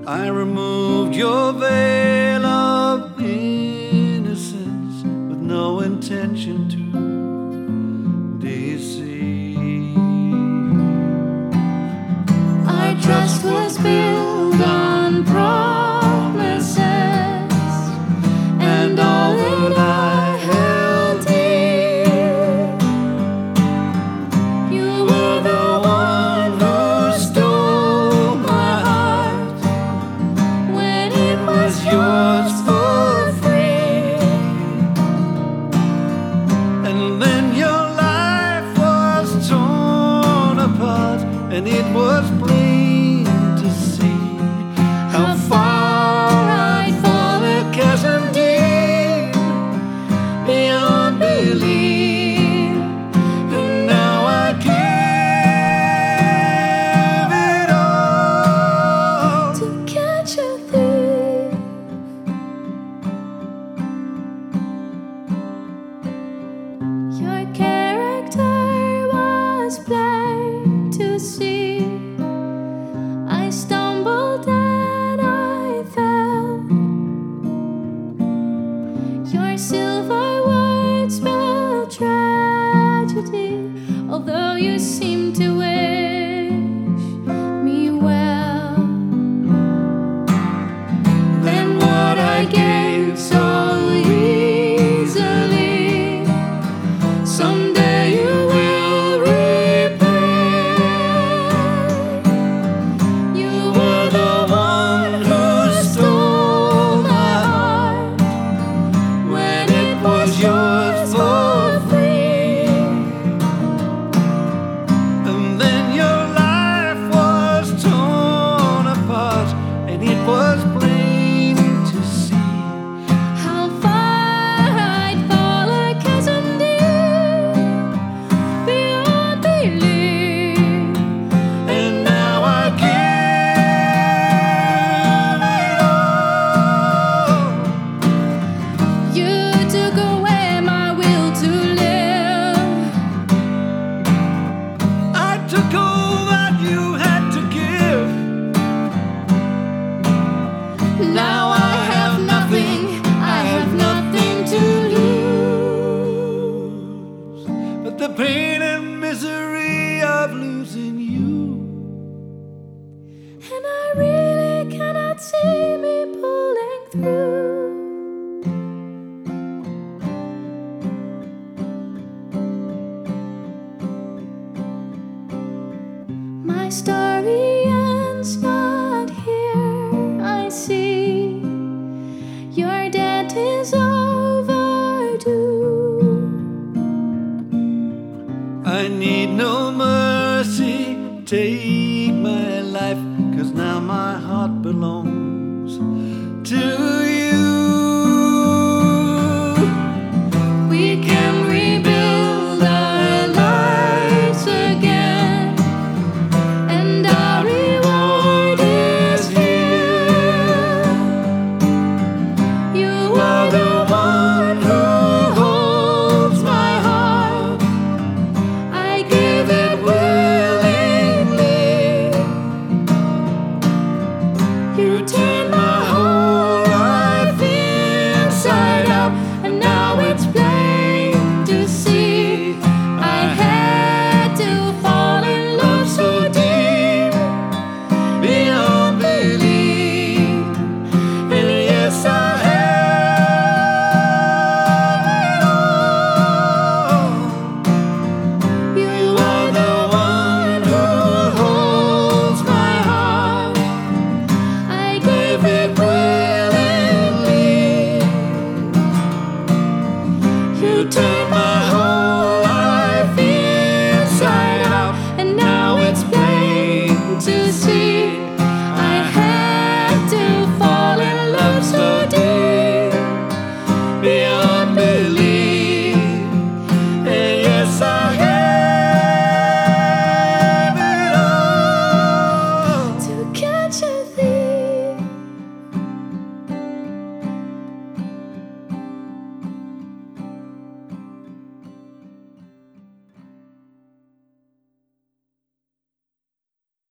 I removed your veil of innocence with no intention to deceive. Our trust was built on promises, and all that I held dear. You were the one who stole my heart when it was yours for free. And then your life was torn apart, and it was plain to see how far I'd fall, a chasm deep beyond belief. And now I give it all To catch a thief, your character was plain to see. I stumbled and I fell. Your silver words spelled tragedy, although you seemed to wish me well. Then what I gave so easily, someday you will repay. You were the one who stole my heart when it was yours for free. And then your life was torn apart, and it was plain to see How far I'd fall, a chasm deep beyond belief. and now I give it all. You took away my will to live. I took all that you had to give. Now I have nothing, I have nothing to lose. But the pain and misery of losing you, And I really cannot see me pulling through. My story ends not here, I see. Your debt is overdue. I need no mercy. Take my life, 'cause now my heart belongs to